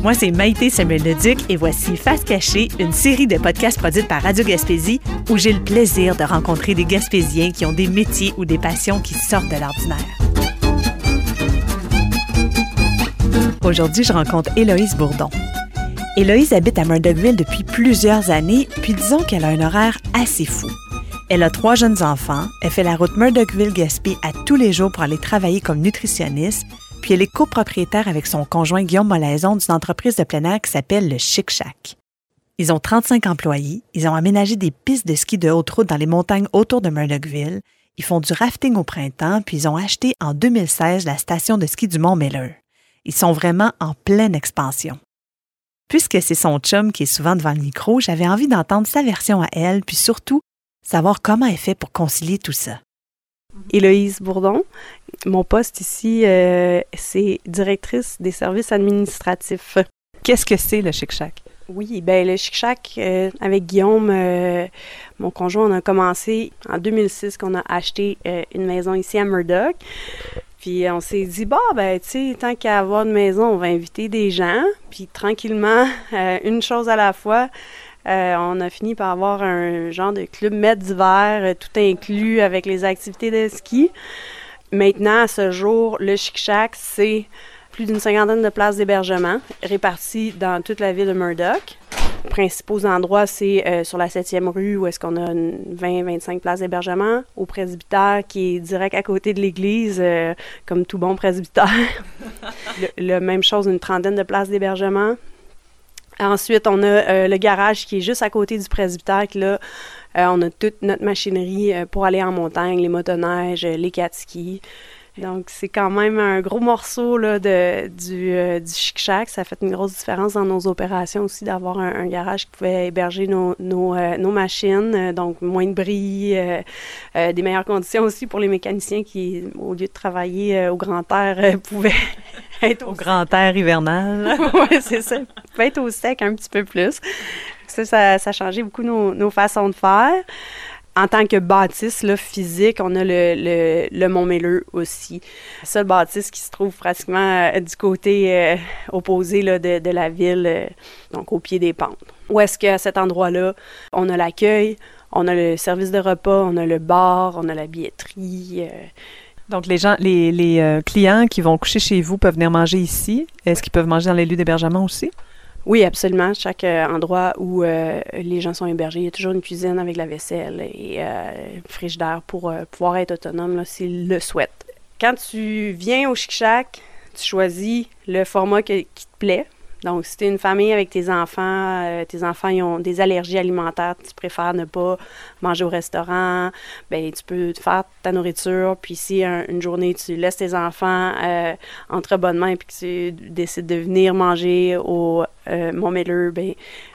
Moi, c'est Maïté Samuel-Leduc et voici Face cachée, une série de podcasts produite par Radio Gaspésie où j'ai le plaisir de rencontrer des Gaspésiens qui ont des métiers ou des passions qui sortent de l'ordinaire. Aujourd'hui, je rencontre Héloïse Bourdon. Héloïse habite à Murdochville depuis plusieurs années, puis disons qu'elle a un horaire assez fou. Elle a 3 jeunes enfants, elle fait la route Murdochville-Gaspé à tous les jours pour aller travailler comme nutritionniste, puis elle est copropriétaire avec son conjoint Guillaume Molaison d'une entreprise de plein air qui s'appelle le Chic Shack. Ils ont 35 employés, ils ont aménagé des pistes de ski de haute route dans les montagnes autour de Murdochville, ils font du rafting au printemps, puis ils ont acheté en 2016 la station de ski du Mont-Miller. Ils sont vraiment en pleine expansion. Puisque c'est son chum qui est souvent devant le micro, j'avais envie d'entendre sa version à elle, puis surtout, savoir comment elle fait pour concilier tout ça. Héloïse Bourdon. Mon poste ici, c'est directrice des services administratifs. Qu'est-ce que c'est le Chic Shack? Oui, bien le Chic Shack, avec Guillaume, mon conjoint, on a commencé en 2006 qu'on a acheté une maison ici à Murdoch. Puis on s'est dit, tu sais, tant qu'à avoir une maison, on va inviter des gens. Puis tranquillement, une chose à la fois, on a fini par avoir un genre de club maître d'hiver, tout inclus avec les activités de ski. Maintenant, à ce jour, le Chic Shack, c'est plus d'une 50aine de places d'hébergement réparties dans toute la ville de Murdoch. Les principaux endroits, c'est sur la 7e rue où est-ce qu'on a 20-25 places d'hébergement, au presbytère qui est direct à côté de l'église, comme tout bon presbytère. La même chose, une 30aine de places d'hébergement. Ensuite, on a le garage qui est juste à côté du presbytère. Là, on a toute notre machinerie pour aller en montagne, les motoneiges, les cat-skis. Donc, c'est quand même un gros morceau là, du Chic Shack. Ça fait une grosse différence dans nos opérations aussi d'avoir un garage qui pouvait héberger nos machines. Donc, moins de bris, des meilleures conditions aussi pour les mécaniciens qui, au lieu de travailler au grand air, pouvaient être au grand air hivernal. Oui, c'est ça. Pouvaient être au sec un petit peu plus. Ça a changé beaucoup nos façons de faire. En tant que bâtisse là, physique, on a le Mont-Miller aussi. Le seul bâtisse qui se trouve pratiquement du côté opposé là, de la ville, donc au pied des pentes. Où est-ce qu'à cet endroit-là, on a l'accueil, on a le service de repas, on a le bar, on a la billetterie. Donc, les clients qui vont coucher chez vous peuvent venir manger ici. Est-ce qu'ils peuvent manger dans les lieux d'hébergement aussi? Oui, absolument. Chaque endroit où les gens sont hébergés, il y a toujours une cuisine avec la vaisselle et une frigidaire pour pouvoir être autonome là, s'ils le souhaitent. Quand tu viens au Chic Shack, tu choisis le format qui te plaît. Donc, si tu es une famille avec tes enfants ils ont des allergies alimentaires, tu préfères ne pas manger au restaurant, bien, tu peux te faire ta nourriture. Puis si une journée, tu laisses tes enfants entre bonnes mains et que tu décides de venir manger au Mont-Miller, bien,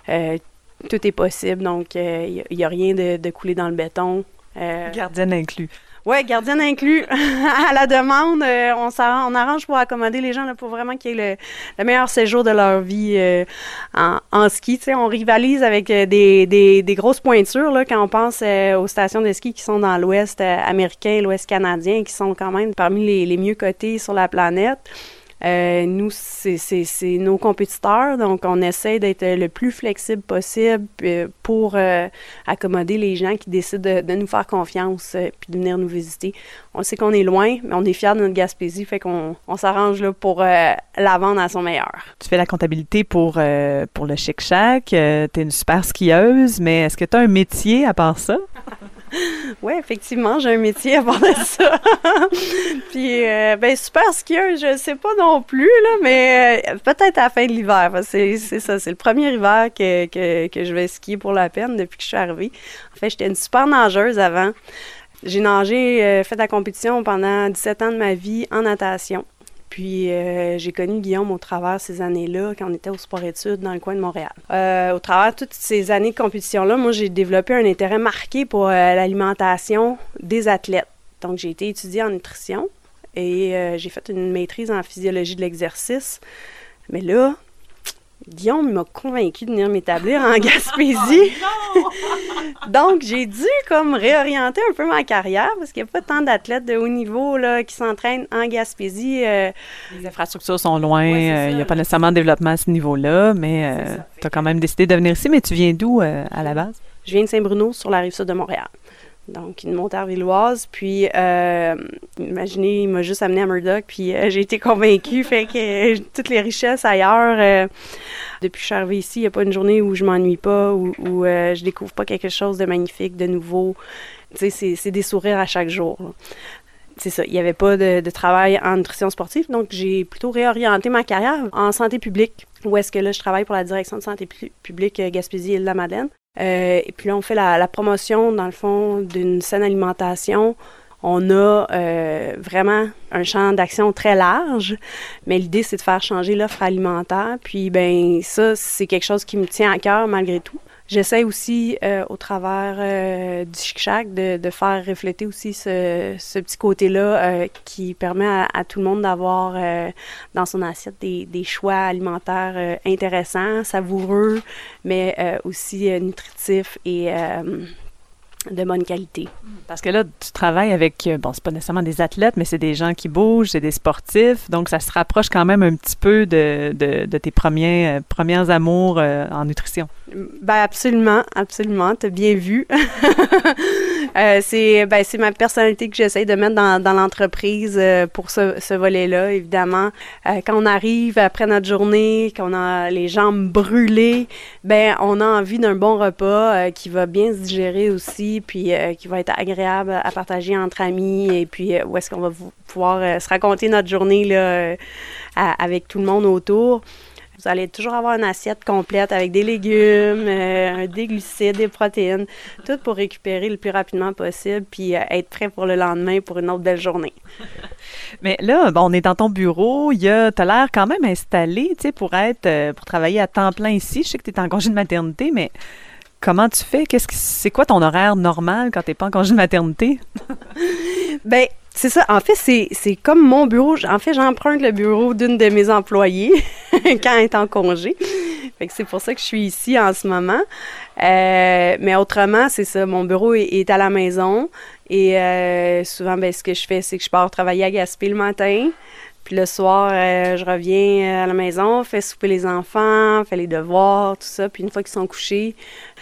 tout est possible. Donc, il n'y a rien de coulé dans le béton. Gardienne inclus. Oui, gardienne inclus. À la demande, on arrange pour accommoder les gens là, pour vraiment qu'il y ait le meilleur séjour de leur vie en ski. Tu sais, on rivalise avec des grosses pointures là, quand on pense aux stations de ski qui sont dans l'Ouest américain, l'Ouest canadien, qui sont quand même parmi les mieux cotés sur la planète. Nous, c'est nos compétiteurs, donc on essaie d'être le plus flexible possible pour accommoder les gens qui décident de nous faire confiance puis de venir nous visiter. On sait qu'on est loin, mais on est fiers de notre Gaspésie, fait qu'on s'arrange là, pour la vendre à son meilleur. Tu fais la comptabilité pour le Chic Shack, t'es une super skieuse, mais est-ce que tu as un métier à part ça? Oui, effectivement, j'ai un métier à part de ça. Puis, super skieuse, je sais pas non plus, là, mais peut-être à la fin de l'hiver. C'est ça, c'est le premier hiver que je vais skier pour la peine depuis que je suis arrivée. En fait, j'étais une super nageuse avant. J'ai nagé, fait de la compétition pendant 17 ans de ma vie en natation. Puis, j'ai connu Guillaume au travers ces années-là, quand on était au sport-études dans le coin de Montréal. Au travers de toutes ces années de compétition-là, moi, j'ai développé un intérêt marqué pour l'alimentation des athlètes. Donc, j'ai été étudiée en nutrition et j'ai fait une maîtrise en physiologie de l'exercice. Mais là, Guillaume m'a convaincu de venir m'établir en Gaspésie. Donc, j'ai dû comme réorienter un peu ma carrière parce qu'il n'y a pas tant d'athlètes de haut niveau là, qui s'entraînent en Gaspésie. Les infrastructures sont loin, il n'y a pas nécessairement de développement à ce niveau-là, mais tu as quand même décidé de venir ici. Mais tu viens d'où à la base? Je viens de Saint-Bruno, sur la rive-sud de Montréal. Donc, une Montarvilloise. Puis, imaginez, il m'a juste amené à Murdoch, puis j'ai été convaincue. Fait que toutes les richesses ailleurs, depuis que je suis arrivée ici, il n'y a pas une journée où je m'ennuie pas, où je découvre pas quelque chose de magnifique, de nouveau. Tu sais, c'est des sourires à chaque jour, là. C'est ça, il n'y avait pas de travail en nutrition sportive, donc j'ai plutôt réorienté ma carrière en santé publique, où est-ce que là, je travaille pour la direction de santé publique Gaspésie-Île-de-la-Madeleine. Et puis là, on fait la promotion, dans le fond, d'une saine alimentation. On a vraiment un champ d'action très large, mais l'idée, c'est de faire changer l'offre alimentaire. Puis, ben ça, c'est quelque chose qui me tient à cœur malgré tout. J'essaie aussi, au travers du Chic-Chac, de faire refléter aussi ce petit côté-là qui permet à tout le monde d'avoir dans son assiette des choix alimentaires intéressants, savoureux, mais aussi nutritifs et de bonne qualité. Parce que là, tu travailles avec, bon, c'est pas nécessairement des athlètes, mais c'est des gens qui bougent, c'est des sportifs, donc ça se rapproche quand même un petit peu de tes premiers amours en nutrition. Ben absolument, absolument, t'as bien vu. C'est ma personnalité que j'essaie de mettre dans l'entreprise pour ce volet-là, évidemment. Quand on arrive après notre journée, qu'on a les jambes brûlées, ben on a envie d'un bon repas qui va bien se digérer aussi, puis qui va être agréable à partager entre amis, et puis où est-ce qu'on va pouvoir se raconter notre journée là, avec tout le monde autour. Vous allez toujours avoir une assiette complète avec des légumes, des glucides, des protéines, tout pour récupérer le plus rapidement possible puis être prêt pour le lendemain pour une autre belle journée. Mais là, bon, on est dans ton bureau, t'as l'air quand même installé, tu sais, pour travailler à temps plein ici. Je sais que tu es en congé de maternité, mais comment tu fais? C'est quoi ton horaire normal quand tu n'es pas en congé de maternité? Bien, c'est ça. En fait, c'est comme mon bureau. En fait, j'emprunte le bureau d'une de mes employées quand elle est en congé. Fait que c'est pour ça que je suis ici en ce moment. Mais autrement, c'est ça. Mon bureau est à la maison. Et souvent, ben, ce que je fais, c'est que je pars travailler à Gaspé le matin. Puis le soir, je reviens à la maison, fais souper les enfants, fais les devoirs, tout ça. Puis une fois qu'ils sont couchés,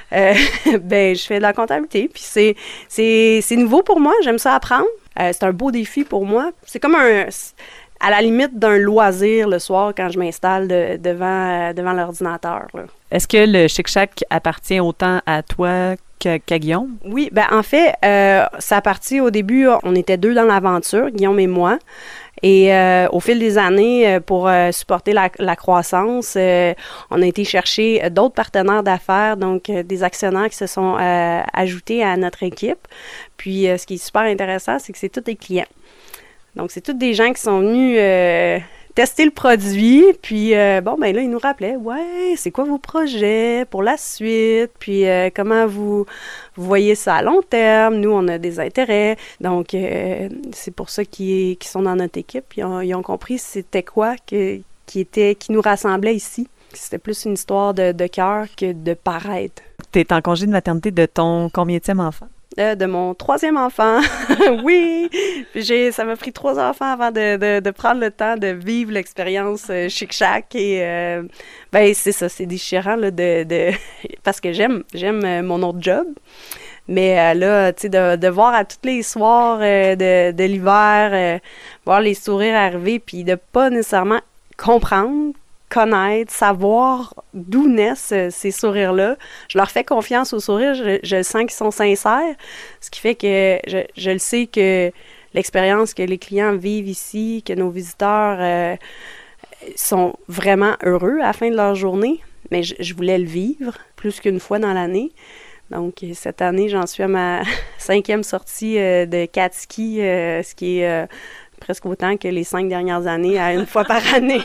ben je fais de la comptabilité. Puis c'est nouveau pour moi, j'aime ça apprendre. C'est un beau défi pour moi. C'est comme à la limite d'un loisir le soir quand je m'installe devant l'ordinateur, là. Est-ce que le Chic-Chac appartient autant à toi qu'à Guillaume? Oui, ben en fait, ça appartient au début, on était deux dans l'aventure, Guillaume et moi. Et au fil des années, pour supporter la croissance, on a été chercher d'autres partenaires d'affaires, donc des actionnaires qui se sont ajoutés à notre équipe. Puis, ce qui est super intéressant, c'est que c'est tous des clients. Donc, c'est tous des gens qui sont venus tester le produit. Puis, bon, ben là, ils nous rappelaient, ouais, c'est quoi vos projets pour la suite? Puis, comment vous voyez ça à long terme? Nous, on a des intérêts. Donc, c'est pour ça qu'ils sont dans notre équipe. Puis, ils ont compris c'était quoi qui nous rassemblait ici. C'était plus une histoire de cœur que de paraître. Tu es en congé de maternité de ton combienième enfant? De mon 3e enfant. Oui! Ça m'a pris 3 enfants avant de prendre le temps de vivre l'expérience Chic-Chac. Et ben c'est ça, c'est déchirant là, parce que j'aime mon autre job. Mais là, tu sais, de voir à tous les soirs de l'hiver, voir les sourires arriver, puis de pas nécessairement comprendre, connaître, savoir d'où naissent ces sourires-là. Je leur fais confiance aux sourires, je sens qu'ils sont sincères, ce qui fait que je le sais que l'expérience que les clients vivent ici, que nos visiteurs sont vraiment heureux à la fin de leur journée, mais je voulais le vivre plus qu'une fois dans l'année. Donc, cette année, j'en suis à ma 5e sortie de 4 skis, ce qui est presque autant que les 5 dernières années à une fois par année.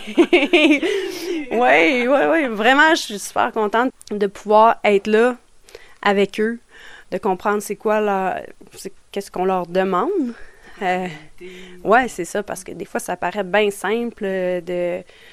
Oui. Vraiment, je suis super contente de pouvoir être là avec eux, de comprendre qu'est-ce qu'on leur demande. Oui, c'est ça, parce que des fois, ça paraît bien simple de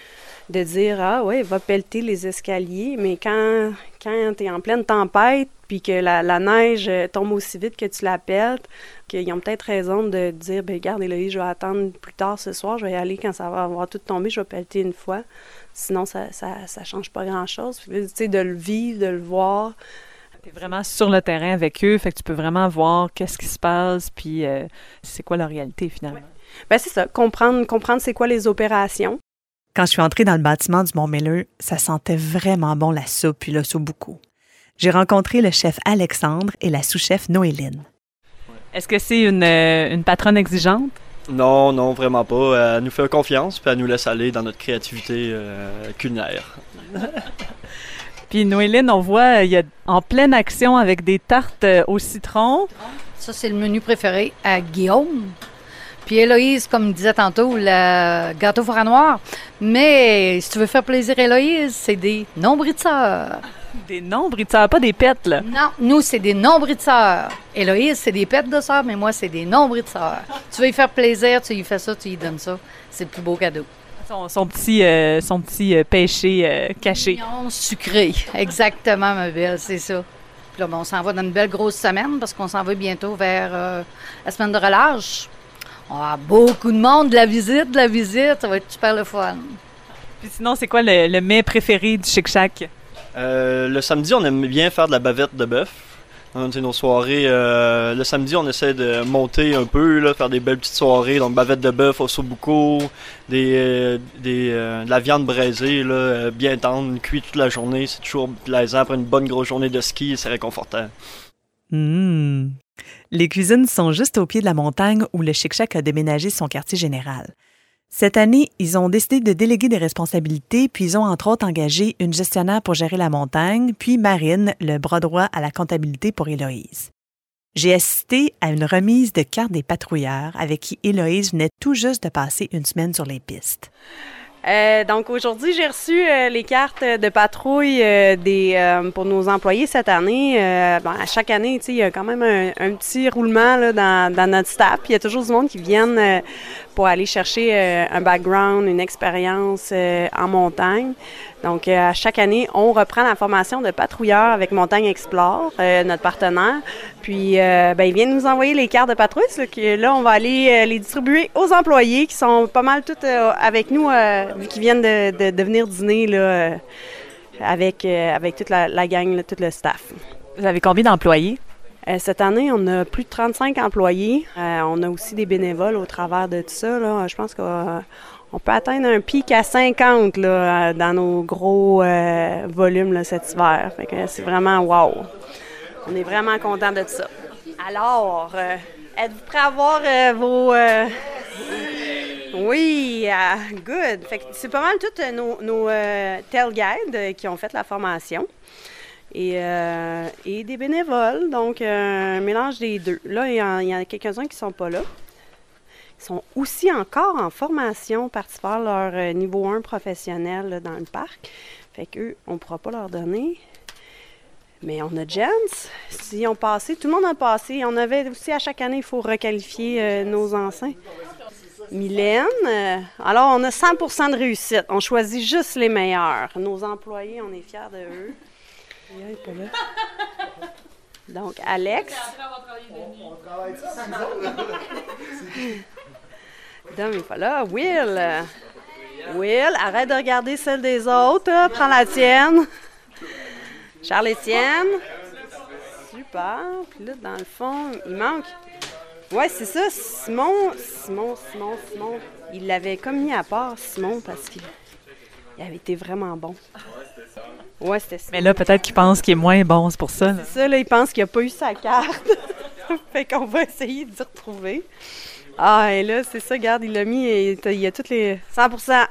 de dire « Ah ouais, va pelleter les escaliers », mais quand tu es en pleine tempête puis que la neige tombe aussi vite que tu la pelles, qu'ils ont peut-être raison de dire « Ben regarde, Héloïse, je vais attendre plus tard ce soir, je vais y aller quand ça va avoir tout tombé, je vais pelleter une fois. » Sinon, ça change pas grand-chose. Tu sais, de le vivre, de le voir. Tu es vraiment sur le terrain avec eux, fait que tu peux vraiment voir qu'est-ce qui se passe, puis c'est quoi la réalité finalement. Ouais. Bien, c'est ça, comprendre c'est quoi les opérations. Quand je suis entrée dans le bâtiment du Mont-Melleux, ça sentait vraiment bon la soupe puis l'ossobuco. J'ai rencontré le chef Alexandre et la sous-chef Noéline. Est-ce que c'est une patronne exigeante? Non, vraiment pas. Elle nous fait confiance puis elle nous laisse aller dans notre créativité culinaire. Puis Noéline, on voit, il y a en pleine action avec des tartes au citron. Ça, c'est le menu préféré à Guillaume. Puis Héloïse, comme disait tantôt, le gâteau four à noir. Mais si tu veux faire plaisir à Héloïse, c'est des nombriteurs. Des nombriteurs, pas des pètes, là. Non, nous, c'est des nombriteurs. Héloïse, c'est des pètes de sœur, mais moi, c'est des nombriteurs. Tu veux lui faire plaisir, tu lui fais ça, tu lui donnes ça. C'est le plus beau cadeau. Son petit péché caché. Mignon, sucré. Exactement, ma belle, c'est ça. Puis là, on s'en va dans une belle grosse semaine parce qu'on s'en va bientôt vers la semaine de relâche. On va avoir beaucoup de monde, de la visite. Ça va être super le fun. Puis sinon, c'est quoi le mets préféré du Chic Shack? Le samedi, on aime bien faire de la bavette de bœuf. Nos soirées, le samedi, on essaie de monter un peu, là, faire des belles petites soirées. Donc, bavette de bœuf, ossobuco, de la viande braisée, là, bien tendre, cuite toute la journée. C'est toujours plaisant. Après une bonne grosse journée de ski, c'est réconfortant. Les cuisines sont juste au pied de la montagne où le Chic Shack a déménagé son quartier général. Cette année, ils ont décidé de déléguer des responsabilités, puis ils ont entre autres engagé une gestionnaire pour gérer la montagne, puis Marine, le bras droit à la comptabilité pour Héloïse. J'ai assisté à une remise de cartes des patrouilleurs avec qui Héloïse venait tout juste de passer une semaine sur les pistes. Donc aujourd'hui, j'ai reçu les cartes de patrouille pour nos employés cette année. À chaque année, il y a quand même un petit roulement là, dans notre staff. Il y a toujours du monde qui viennent pour aller chercher un background, une expérience en montagne. Donc, à chaque année, on reprend la formation de patrouilleur avec Montagne Explore, notre partenaire. Puis, ils viennent nous envoyer les cartes de patrouille. Là, on va aller les distribuer aux employés qui sont pas mal tous avec nous, vu qu'ils viennent de venir dîner là, avec toute la gang, là, tout le staff. Vous avez combien d'employés? Cette année, on a plus de 35 employés. On a aussi des bénévoles au travers de tout ça. Là. Je pense qu'on peut atteindre un pic à 50 là, dans nos gros volumes là, cet hiver. Fait que c'est vraiment wow. On est vraiment contents de ça. Alors, êtes-vous prêts à voir vos... Oui, good. Fait que c'est pas mal tous nos tail guides qui ont fait la formation. Et des bénévoles, donc un mélange des deux. Là, il y en a quelques-uns qui ne sont pas là. Ils sont aussi encore en formation, partis faire leur niveau 1 professionnel là, dans le parc. Fait qu'eux, on ne pourra pas leur donner. Mais on a Jens. S'ils ont passé, tout le monde a passé. On avait aussi, à chaque année, il faut requalifier nos anciens. Mylène. Alors, on a 100% de réussite. On choisit juste les meilleurs. Nos employés, on est fiers de eux. Il n'est pas là. Donc, Alex. On travaille ça, Dom n'est pas là. Will, arrête de regarder celle des autres. Là. Prends la tienne. Charles-Étienne. Super. Puis là, dans le fond, il manque. Ouais, c'est ça. Simon. Il l'avait comme mis à part, Simon, parce qu'il avait été vraiment bon. Ouais, c'était ça. Mais là, peut-être qu'il pense qu'il est moins bon, c'est pour ça. Là. C'est ça, là, il pense qu'il n'a pas eu sa carte. Fait qu'on va essayer de s'y retrouver. Ah, et là, c'est ça, regarde, il l'a mis, et il y a toutes les... 100%. Ça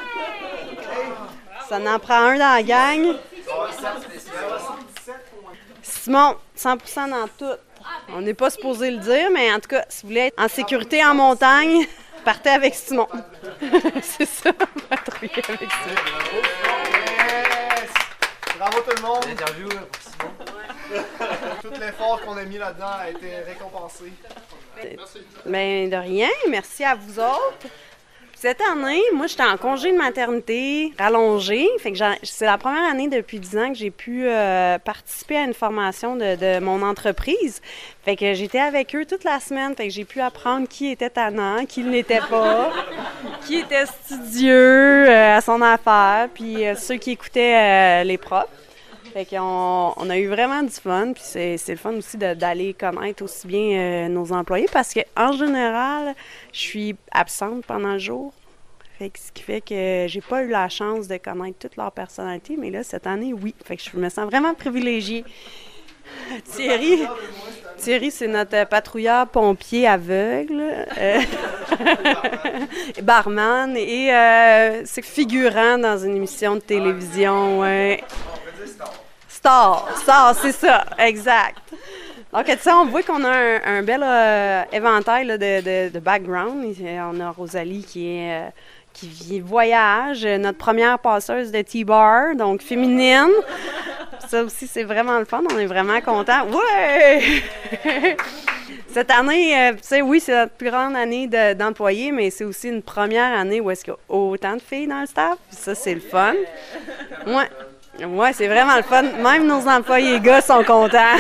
en prend un dans la gang. Simon, 100% dans tout. On n'est pas supposé le dire, mais en tout cas, si vous voulez être en sécurité en montagne, partez avec Simon. C'est ça, patrouiller avec Simon. Bravo tout le monde! L'interview pour Simon. Tout l'effort qu'on a mis là-dedans a été récompensé. Merci. Bien, de rien. Merci à vous autres. Cette année, moi, j'étais en congé de maternité rallongé. Fait que c'est la première année depuis 10 ans que j'ai pu participer à une formation de mon entreprise. Fait que j'étais avec eux toute la semaine. Fait que j'ai pu apprendre qui était tannant, qui ne l'était pas, qui était studieux à son affaire, puis ceux qui écoutaient les profs. Fait qu'on a eu vraiment du fun, puis c'est le fun aussi d'aller connaître aussi bien nos employés, parce qu'en général, je suis absente pendant le jour. Fait que ce qui fait que j'ai pas eu la chance de connaître toute leur personnalité, mais là, cette année, oui. Fait que je me sens vraiment privilégiée. Thierry, c'est notre patrouilleur pompier aveugle, barman, et c'est figurant dans une émission de télévision. Ouais. Star, c'est ça, exact. Donc, tu sais, on voit qu'on a un bel éventail là, de background. On a Rosalie qui voyage, notre première passeuse de T-bar, donc féminine. Ça aussi, c'est vraiment le fun, on est vraiment contents. Ouais! Cette année, tu sais, oui, c'est notre plus grande année d'employés, mais c'est aussi une première année où est-ce qu'il y a autant de filles dans le staff. Puis ça, c'est le fun. Ouais. Oui, c'est vraiment le fun. Même nos employés gars sont contents.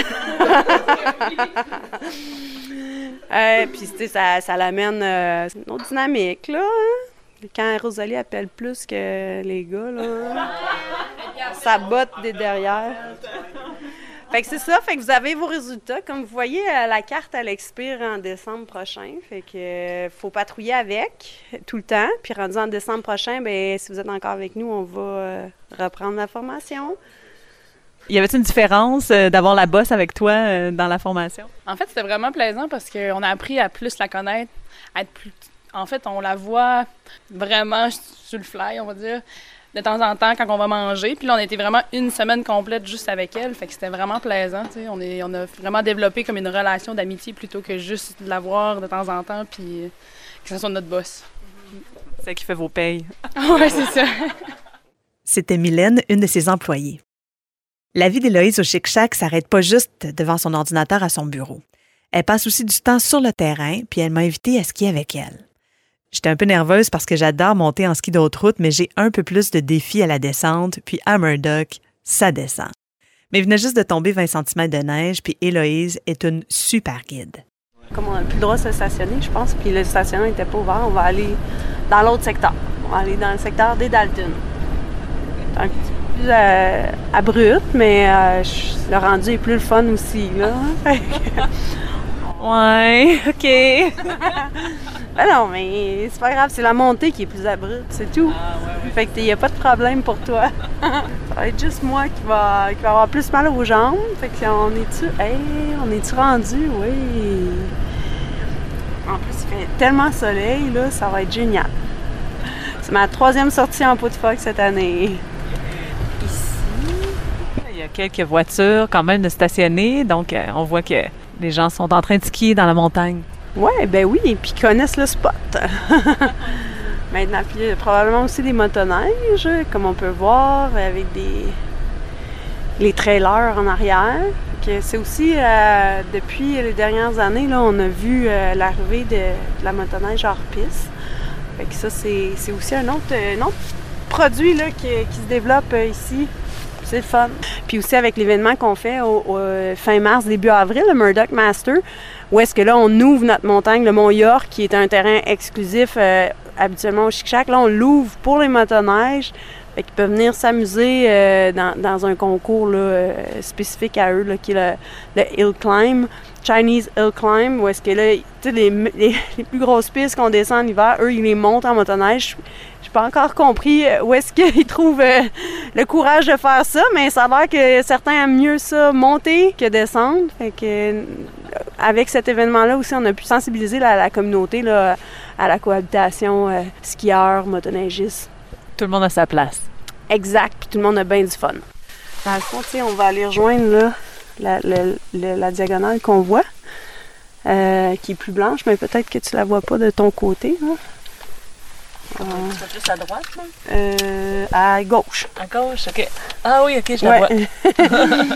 Puis, tu sais, ça l'amène une autre dynamique, là. Quand Rosalie appelle plus que les gars, là, ça botte des derrière. Fait que c'est ça. Fait que vous avez vos résultats. Comme vous voyez, la carte, elle expire en décembre prochain. Fait que faut patrouiller avec tout le temps. Puis rendu en décembre prochain, bien, si vous êtes encore avec nous, on va reprendre la formation. Y avait-il une différence d'avoir la bosse avec toi dans la formation? En fait, c'était vraiment plaisant parce qu'on a appris à plus la connaître, à être plus... En fait, on la voit vraiment sur le fly, on va dire, de temps en temps quand on va manger. Puis là, on était vraiment une semaine complète juste avec elle. Fait que c'était vraiment plaisant, tu sais. On a vraiment développé comme une relation d'amitié plutôt que juste de la voir de temps en temps puis que ce soit notre boss. C'est elle qui fait vos payes. Oui, c'est ça. C'était Mylène, une de ses employées. La vie d'Héloïse au Chic Shack s'arrête pas juste devant son ordinateur à son bureau. Elle passe aussi du temps sur le terrain, puis elle m'a invitée à skier avec elle. J'étais un peu nerveuse parce que j'adore monter en ski de haute route, mais j'ai un peu plus de défis à la descente, puis à Murdoch, ça descend. Mais il venait juste de tomber 20 cm de neige, puis Héloïse est une super guide. Comme on n'a plus le droit de se stationner, je pense, puis le stationnement n'était pas ouvert, on va aller dans l'autre secteur. On va aller dans le secteur des Dalton. C'est un petit peu plus abrupt, mais le rendu est plus le fun aussi, là. Ouais, OK. Ben non, mais c'est pas grave, c'est la montée qui est plus abrupte, c'est tout. Ouais. Fait que y a pas de problème pour toi. Ça va être juste moi qui va avoir plus mal aux jambes. Fait que on est-tu rendu? Oui. En plus, il fait tellement soleil, là, ça va être génial. C'est ma 3e sortie en pot de phoque cette année. Ici. Il y a quelques voitures quand même de stationner, donc on voit que les gens sont en train de skier dans la montagne. Ouais, ben oui, et puis ils connaissent le spot. Maintenant, puis il y a probablement aussi des motoneiges, comme on peut voir, avec les trailers en arrière. C'est aussi, depuis les dernières années, là, on a vu l'arrivée de la motoneige hors piste. Fait que ça, c'est aussi un autre produit là, qui se développe ici. C'est le fun. Puis aussi avec l'événement qu'on fait au fin mars, début avril, le Murdoch Master, où est-ce que là, on ouvre notre montagne, le Mont York, qui est un terrain exclusif habituellement au Chic Shack. Là, on l'ouvre pour les motoneiges. Fait qu'ils peuvent venir s'amuser dans un concours là, spécifique à eux, là, qui est le Hill Climb, Chinese Hill Climb, où est-ce que là, tu sais, les plus grosses pistes qu'on descend en hiver, eux, ils les montent en motoneige. J'ai pas encore compris où est-ce qu'ils trouvent le courage de faire ça, mais ça a l'air que certains aiment mieux ça monter que descendre. Fait que avec cet événement-là aussi, on a pu sensibiliser la communauté là, à la cohabitation skieurs, motoneigistes. Tout le monde a sa place. Exact, puis tout le monde a bien du fun. Dans le fond, tu sais, on va aller rejoindre là, la diagonale qu'on voit, qui est plus blanche, mais peut-être que tu la vois pas de ton côté. Là. C'est plus à droite, là? À gauche. À gauche, OK. Ah oui, OK, je la vois.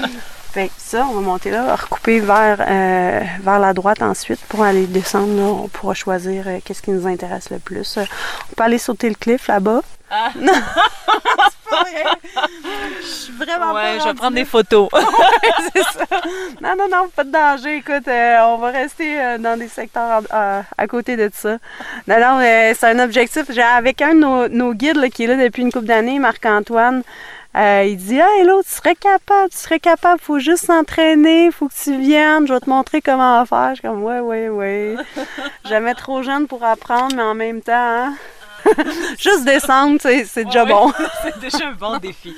Fait que ça, on va monter là, recouper vers la droite ensuite pour aller descendre. Là, on pourra choisir qu'est-ce qui nous intéresse le plus. On peut aller sauter le cliff là-bas. Ah. Non, c'est pas vrai. Je suis vraiment pas Ouais, je vais rendue prendre là. des photos. Ouais, c'est ça. Non, pas de danger. Écoute, on va rester dans des secteurs à côté de ça. Non, c'est un objectif. Avec un de nos guides là, qui est là depuis une couple d'années, Marc-Antoine, il dit « Hey, l'autre, tu serais capable, faut juste s'entraîner, faut que tu viennes, je vais te montrer comment faire. » Je suis comme « Ouais. Jamais trop jeune pour apprendre, mais en même temps, hein? Juste descendre, c'est déjà bon. » C'est déjà un bon défi.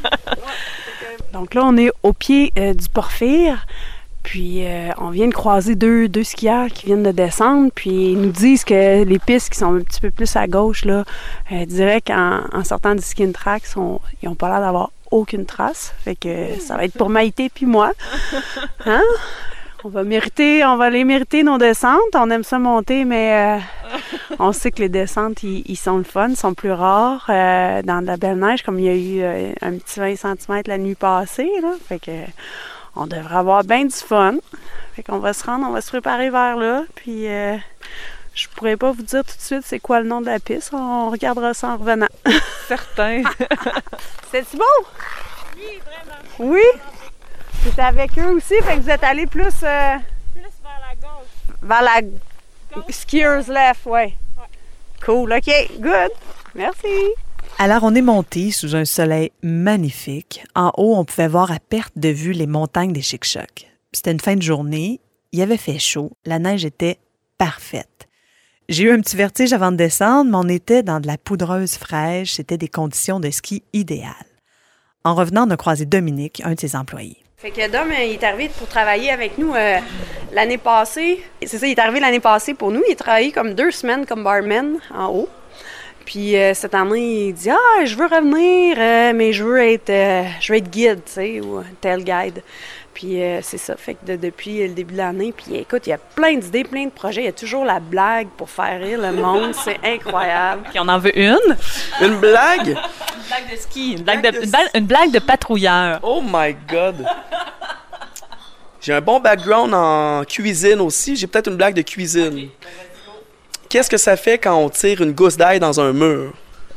Donc là, on est au pied du Porphyre. Puis on vient de croiser deux skieurs qui viennent de descendre, puis ils nous disent que les pistes qui sont un petit peu plus à gauche, là, dirais qu'en sortant du ski and track, ils n'ont pas l'air d'avoir aucune trace. Fait que ça va être pour Maïté puis moi. Hein? On va aller mériter nos descentes. On aime ça monter, mais on sait que les descentes, ils sont le fun, ils sont plus rares. Dans de la belle neige, comme il y a eu un petit 20 cm la nuit passée, là. Fait que on devrait avoir bien du fun. Fait qu'on va se rendre, on va se préparer vers là. Puis je pourrais pas vous dire tout de suite c'est quoi le nom de la piste. On regardera ça en revenant. Certain. C'est-tu beau? Oui, vraiment. Oui? C'était avec eux aussi, fait que vous êtes allés plus vers la gauche. Vers la gauche? Skiers left, ouais. Cool, OK, good. Merci. Alors, on est monté sous un soleil magnifique. En haut, on pouvait voir à perte de vue les montagnes des Chic-Chocs. C'était une fin de journée. Il avait fait chaud. La neige était parfaite. J'ai eu un petit vertige avant de descendre, mais on était dans de la poudreuse fraîche. C'était des conditions de ski idéales. En revenant, on a croisé Dominique, un de ses employés. Fait que Dom, il est arrivé pour travailler avec nous l'année passée. C'est ça, il est arrivé l'année passée pour nous. Il a travaillé comme 2 semaines comme barman en haut. Puis cette année, il dit « Ah, je veux revenir, mais je veux être guide, tu sais, ou tel guide. » Puis c'est ça, fait que depuis le début de l'année, puis écoute, il y a plein d'idées, plein de projets. Il y a toujours la blague pour faire rire le monde, c'est incroyable. Puis on en veut une. Une blague? Une blague de ski, une blague de patrouilleur. Oh my God! J'ai un bon background en cuisine aussi. J'ai peut-être une blague de cuisine. Qu'est-ce que ça fait quand on tire une gousse d'ail dans un mur?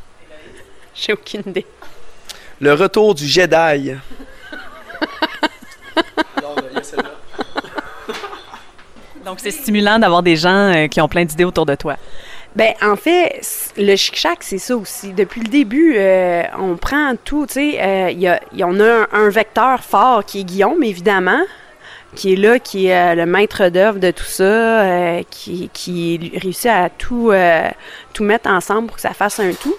J'ai aucune idée. Le retour du Jedi. Donc, c'est stimulant d'avoir des gens qui ont plein d'idées autour de toi. Ben en fait, le Chic-Chac, c'est ça aussi. Depuis le début, on prend tout, tu sais. On a un vecteur fort qui est Guillaume, évidemment, qui est là, qui est le maître d'œuvre de tout ça, qui réussit à tout mettre ensemble pour que ça fasse un tout.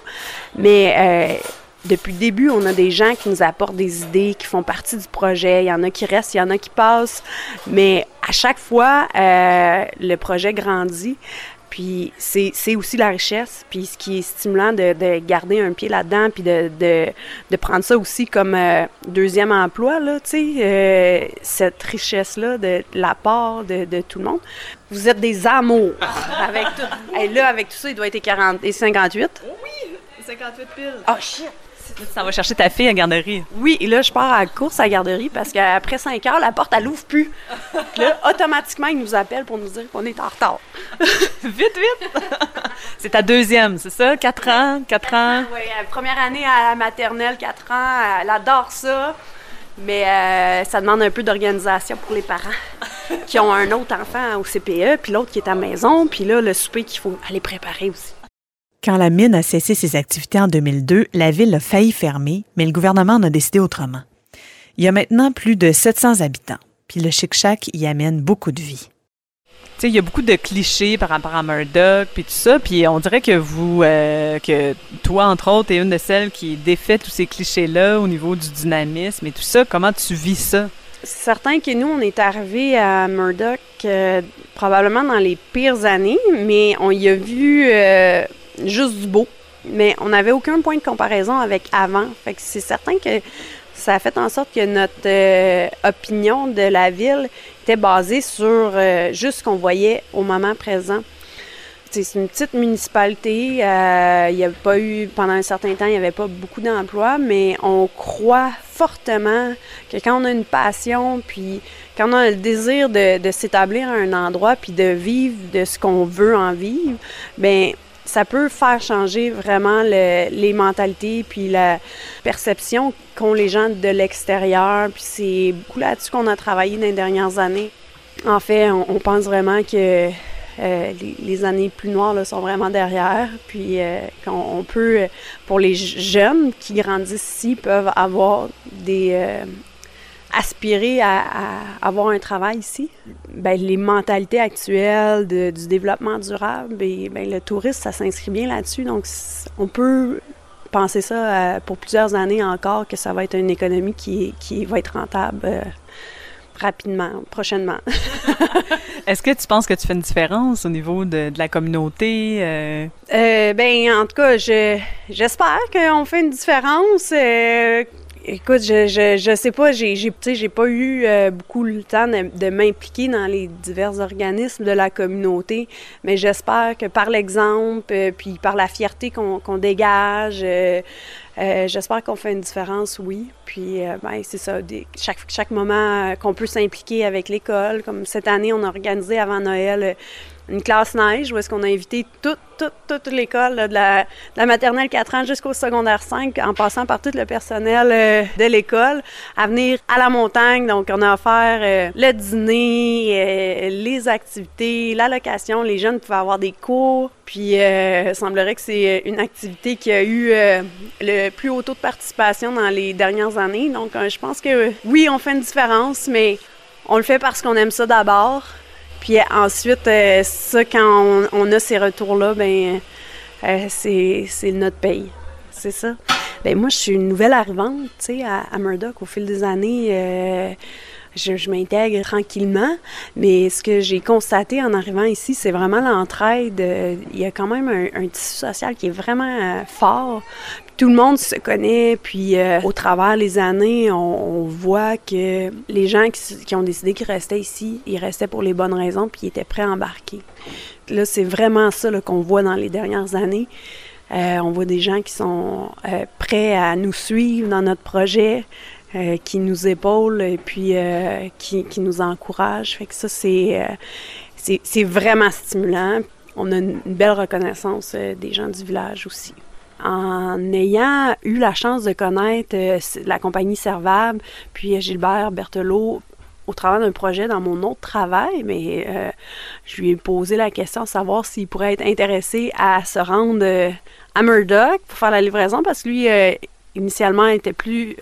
Mais depuis le début, on a des gens qui nous apportent des idées, qui font partie du projet. Il y en a qui restent, il y en a qui passent. Mais à chaque fois, le projet grandit. Puis c'est aussi la richesse. Puis ce qui est stimulant de garder un pied là-dedans, puis de prendre ça aussi comme deuxième emploi, là, tu sais, cette richesse-là, de la part de tout le monde. Vous êtes des amours. Avec tout. Hey, là, avec tout ça, il doit être 40 et 58. Oui, 58 piles. Oh, shit! Ça va chercher ta fille à garderie. Oui, et là, je pars à la course à la garderie parce qu'après 5 heures, la porte, elle ouvre plus. Puis là, automatiquement, ils nous appellent pour nous dire qu'on est en retard. Vite! C'est ta deuxième, c'est ça? 4 ans? Oui, première année à la maternelle, 4 ans. Elle adore ça. Mais ça demande un peu d'organisation pour les parents qui ont un autre enfant au CPE, puis l'autre qui est à la maison, puis là, le souper qu'il faut aller préparer aussi. Quand la mine a cessé ses activités en 2002, la ville a failli fermer, mais le gouvernement en a décidé autrement. Il y a maintenant plus de 700 habitants, puis le Chic-Chac y amène beaucoup de vie. Tu sais, il y a beaucoup de clichés par rapport à Murdoch, puis tout ça, puis on dirait que toi, entre autres, es une de celles qui défait tous ces clichés-là au niveau du dynamisme et tout ça. Comment tu vis ça? C'est certain que nous, on est arrivés à Murdoch probablement dans les pires années, mais on y a vu juste du beau. Mais on n'avait aucun point de comparaison avec avant. Fait que c'est certain que ça a fait en sorte que notre opinion de la ville était basée sur juste ce qu'on voyait au moment présent. Tu c'est une petite municipalité. Il n'y a pas eu, pendant un certain temps, il n'y avait pas beaucoup d'emplois, mais on croit fortement que quand on a une passion, puis quand on a le désir de s'établir à un endroit, puis de vivre de ce qu'on veut en vivre, bien, ça peut faire changer vraiment les mentalités puis la perception qu'ont les gens de l'extérieur. Puis c'est beaucoup là-dessus qu'on a travaillé dans les dernières années. En fait, on pense vraiment que les années plus noires là, sont vraiment derrière. Puis qu'on peut, pour les jeunes qui grandissent ici, peuvent avoir aspirer à avoir un travail ici. Bien, les mentalités actuelles du développement durable, bien, le tourisme, ça s'inscrit bien là-dessus. Donc, on peut penser ça pour plusieurs années encore, que ça va être une économie qui va être rentable rapidement, prochainement. Est-ce que tu penses que tu fais une différence au niveau de la communauté? Bien, en tout cas, j'espère qu'on fait une différence. Écoute, je sais pas, j'ai pas eu beaucoup le temps de m'impliquer dans les divers organismes de la communauté, mais j'espère que par l'exemple, puis par la fierté qu'on dégage, j'espère qu'on fait une différence, oui. Puis, ben, c'est ça, chaque moment qu'on peut s'impliquer avec l'école, comme cette année, on a organisé avant Noël une classe neige où est-ce qu'on a invité toute l'école, là, de la maternelle 4 ans jusqu'au secondaire 5, en passant par tout le personnel de l'école, à venir à la montagne. Donc, on a offert le dîner, les activités, la location. Les jeunes pouvaient avoir des cours. Puis, il semblerait que c'est une activité qui a eu le plus haut taux de participation dans les dernières années. Donc, je pense que oui, on fait une différence, mais on le fait parce qu'on aime ça d'abord. Puis ensuite, ça, quand on a ces retours-là, bien, c'est notre pays. C'est ça. Bien, moi, je suis une nouvelle arrivante, tu sais, à Murdoch. Au fil des années, je m'intègre tranquillement. Mais ce que j'ai constaté en arrivant ici, c'est vraiment l'entraide. Il y a quand même un tissu social qui est vraiment fort. Tout le monde se connaît, puis au travers les années, on voit que les gens qui ont décidé qu'ils restaient ici, ils restaient pour les bonnes raisons, puis ils étaient prêts à embarquer. Là, c'est vraiment ça là, qu'on voit dans les dernières années. On voit des gens qui sont prêts à nous suivre dans notre projet, qui nous épaulent et puis qui nous encouragent. Fait que ça, c'est vraiment stimulant. On a une belle reconnaissance des gens du village aussi. En ayant eu la chance de connaître la compagnie Servable, puis Gilbert Berthelot, au travers d'un projet dans mon autre travail, mais je lui ai posé la question de savoir s'il pourrait être intéressé à se rendre à Murdoch pour faire la livraison, parce que lui, initialement, était plus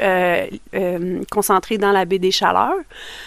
concentré dans la baie des Chaleurs.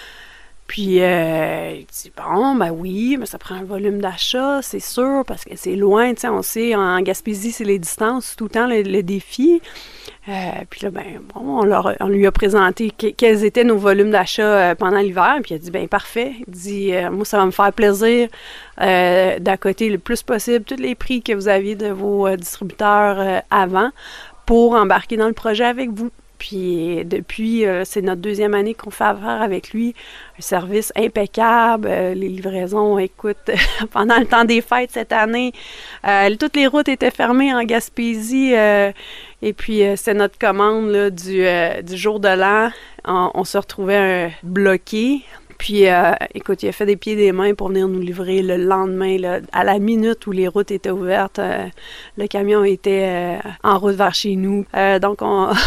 Puis, il dit, bon, ben oui, mais ça prend un volume d'achat, c'est sûr, parce que c'est loin, tu sais, on sait, en Gaspésie, c'est les distances, tout le temps, le défi. Puis là, ben bon, on lui a présenté quels étaient nos volumes d'achat pendant l'hiver, puis il a dit, ben parfait. Il dit, moi, ça va me faire plaisir d'accoter le plus possible tous les prix que vous aviez de vos distributeurs avant pour embarquer dans le projet avec vous. Puis depuis, c'est notre deuxième année qu'on fait affaire avec lui. Un service impeccable, les livraisons, écoute, pendant le temps des fêtes cette année, toutes les routes étaient fermées en Gaspésie. Et puis, c'est notre commande là, du jour de l'an. On se retrouvait bloqués. Puis, écoute, il a fait des pieds et des mains pour venir nous livrer le lendemain, là, à la minute où les routes étaient ouvertes. Le camion était en route vers chez nous. Donc,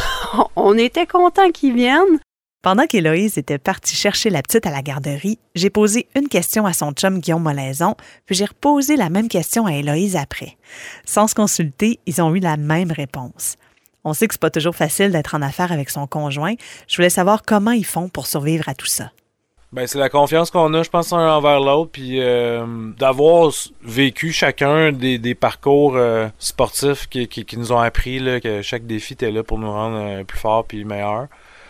on était contents qu'ils viennent. Pendant qu'Héloïse était partie chercher la petite à la garderie, j'ai posé une question à son chum Guillaume Molaison, puis j'ai reposé la même question à Héloïse après. Sans se consulter, ils ont eu la même réponse. On sait que c'est pas toujours facile d'être en affaires avec son conjoint. Je voulais savoir comment ils font pour survivre à tout ça. Ben, c'est la confiance qu'on a, je pense, un envers l'autre, puis d'avoir vécu chacun des parcours sportifs qui nous ont appris là, que chaque défi était là pour nous rendre plus forts puis meilleurs.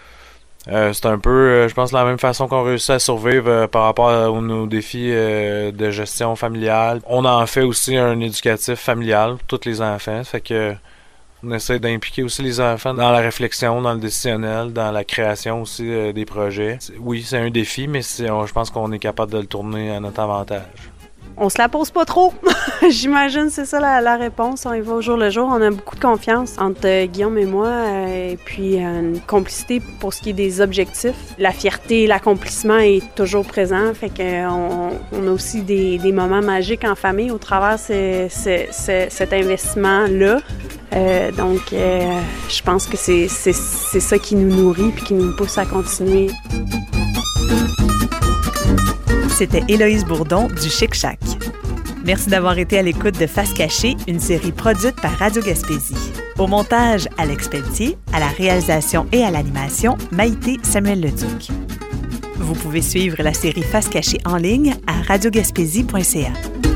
C'est un peu, je pense, la même façon qu'on réussit à survivre par rapport à nos défis de gestion familiale. On en fait aussi un éducatif familial pour tous les enfants, fait que on essaie d'impliquer aussi les enfants dans la réflexion, dans le décisionnel, dans la création aussi des projets. Oui, c'est un défi, mais je pense qu'on est capable de le tourner à notre avantage. On se la pose pas trop. J'imagine c'est ça la réponse. On y va au jour le jour. On a beaucoup de confiance entre Guillaume et moi et puis une complicité pour ce qui est des objectifs. La fierté, l'accomplissement est toujours présent. Fait qu'on on a aussi des moments magiques en famille au travers cet investissement-là. Donc, je pense que c'est ça qui nous nourrit puis qui nous pousse à continuer. C'était Héloïse Bourdon du Chic Shack. Merci d'avoir été à l'écoute de Face cachée, une série produite par Radio Gaspésie. Au montage, Alex Pelletier, à la réalisation et à l'animation, Maïté Samuel-Leduc. Vous pouvez suivre la série Face cachée en ligne à radiogaspésie.ca.